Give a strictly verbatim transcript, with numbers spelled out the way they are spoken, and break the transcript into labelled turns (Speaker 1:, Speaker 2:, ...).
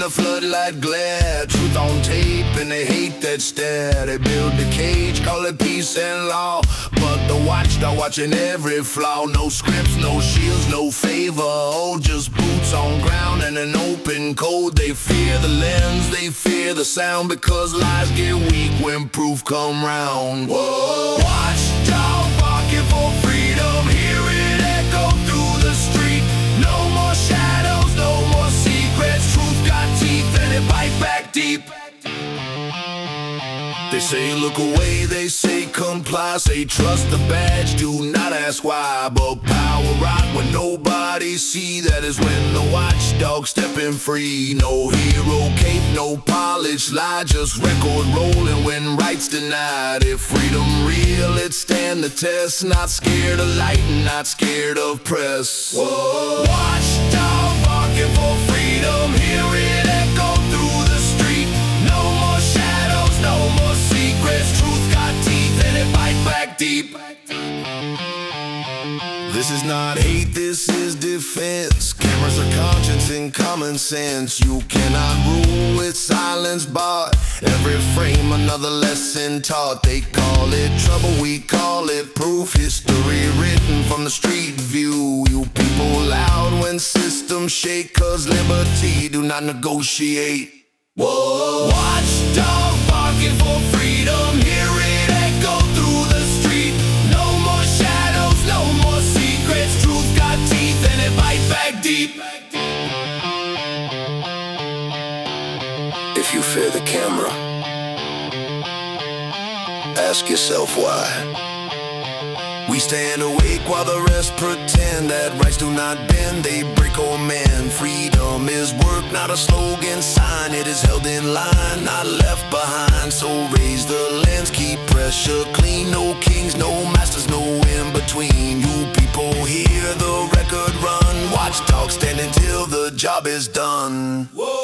Speaker 1: the floodlight glare. Truth on tape and they hate that stare. They build the cage, call it peace and law, but the watchdog watching every flaw. No scripts, no shields, no favor, all just boots on ground and an open code. They fear the lens, they fear the sound, because lies get weak when proof come round. Whoa. Watchdog barking for freedom, hear it echo through the street. No more shadows, no more secrets. Truth got teeth and it bite back deep. They say look away, they say comply, say trust the badge, do not ask why. But power right when nobody see, that is when the watchdog stepping free. No hero cape, no polished lie, just record rolling when rights denied. If freedom real, it stand the test, not scared of light and not scared of press. Whoa. Watchdog barking for freedom, hear it echo through the street. No more shadows, no more secrets. Truth got teeth and it bite back deep. This is not hate, this is defense. Cameras are conscience and common sense. You cannot rule with silence barred. Every frame another lesson taught. They call it trouble, we call it proof. History written from the street view. You people loud when systems shake, cause liberty do not negotiate. Whoa. Watchdog barking for freedom, hear it echo through the street. No more shadows, no more secrets. Truth got teeth and it bite back deep. If you fear the camera, ask yourself why. We stand awake while the rest pretend that rights do not bend, they break or mend. Freedom is work, not a slogan sign. It is held in line, not left behind. So raise the lens, keep pressure clean. No kings, no masters, no in between. You people hear the record run. Watchdog stand until the job is done. Whoa.